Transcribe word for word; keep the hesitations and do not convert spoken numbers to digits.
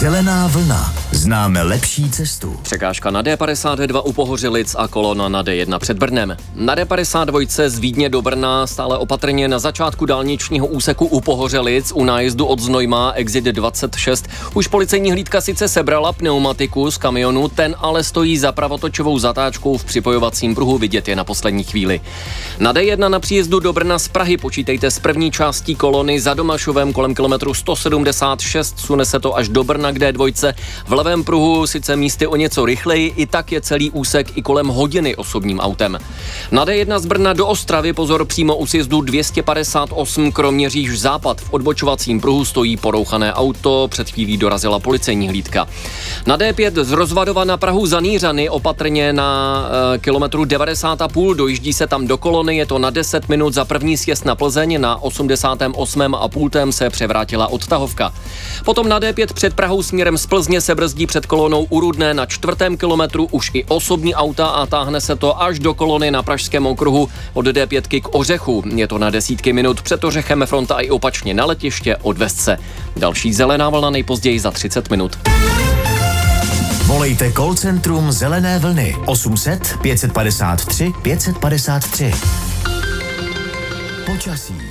Zelená vlna. Známe lepší cestu. Překážka na D padesát dva u Pohořelic a kolona na D jedna před Brnem. Na D padesát dva z Vídně do Brna stále opatrně na začátku dálničního úseku u Pohořelic u nájezdu od Znojma exit dvacet šest. Už policejní hlídka sice sebrala pneumatiku z kamionu, ten ale stojí za pravotočovou zatáčkou v připojovacím pruhu, vidět je na poslední chvíli. Na D jedna na příjezdu do Brna z Prahy počítejte s první částí kolony za Domašovem kolem kilometru sto sedmdesát šest, sune se to až do Brna k D dva. V levém pruhu sice místy o něco rychleji, i tak je celý úsek i kolem hodiny osobním autem. Na D jedna z Brna do Ostravy pozor přímo u sjezdu dvě stě padesát osm Kroměříž západ. V odbočovacím pruhu stojí porouchané auto, před chvílí dorazila policejní hlídka. Na D pět z Rozvadova na Prahu za Nýřany opatrně na e, kilometru devadesát a půl, dojíždí se tam do kolony, je to na deset minut za první sjezd na Plzeň, na osmdesátém osmém a půltém se převrátila odtahovka. Potom na D pět před Prahou směrem z Plzně se brzdí před kolonou u Rudné, na čtvrtém kilometru už i osobní auta a táhne se to až do kolony na Pražském okruhu od D pět k Ořechu. Je to na desítky minut před Ořechem, fronta i opačně na letiště od Vesce. Další zelená vlna nejpozději za třicet minut. Volejte call centrum Zelené vlny osm set pět set padesát tři pět set padesát tři. Počasí.